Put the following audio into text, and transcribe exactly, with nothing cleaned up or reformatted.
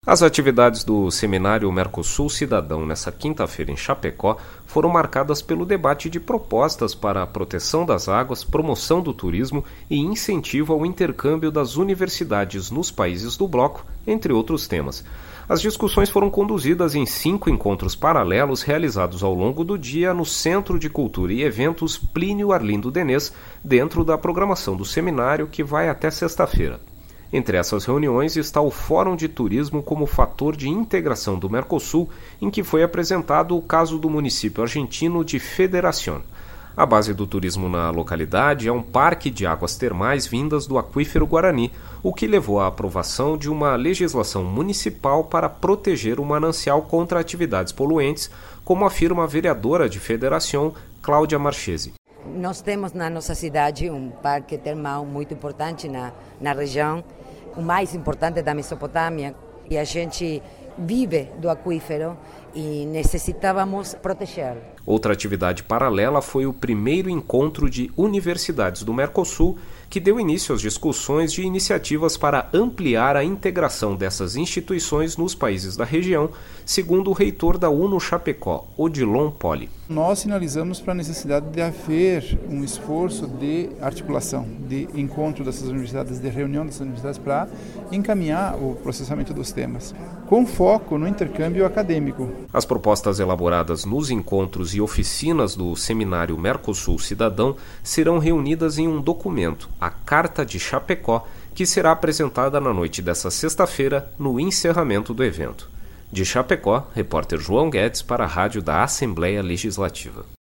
As atividades do Seminário Mercosul Cidadão nesta quinta-feira em Chapecó foram marcadas pelo debate de propostas para a proteção das águas, promoção do turismo e incentivo ao intercâmbio das universidades nos países do bloco, entre outros temas. As discussões foram conduzidas em cinco encontros paralelos realizados ao longo do dia no Centro de Cultura e Eventos Plínio Arlindo Denês, dentro da programação do seminário que vai até sexta-feira. Entre essas reuniões está o Fórum de Turismo como fator de integração do Mercosul, em que foi apresentado o caso do município argentino de Federación. A base do turismo na localidade é um parque de águas termais vindas do aquífero Guarani, o que levou à aprovação de uma legislação municipal para proteger o manancial contra atividades poluentes, como afirma a vereadora de Federación, Cláudia Marchesi. Nós temos na nossa cidade um parque termal muito importante na, na região, o mais importante da Mesopotâmia, e a gente vive do aquífero e necessitávamos protegê-lo. Outra atividade paralela foi o primeiro encontro de universidades do Mercosul, que deu início às discussões de iniciativas para ampliar a integração dessas instituições nos países da região, segundo o reitor da UNO Chapecó, Odilon Poli. Nós sinalizamos para a necessidade de haver um esforço de articulação, de encontro dessas universidades, de reunião dessas universidades para encaminhar o processamento dos temas, com foco no intercâmbio acadêmico. As propostas elaboradas nos encontros e oficinas do Seminário Mercosul Cidadão serão reunidas em um documento, a Carta de Chapecó, que será apresentada na noite desta sexta-feira no encerramento do evento. De Chapecó, repórter João Guedes para a Rádio da Assembleia Legislativa.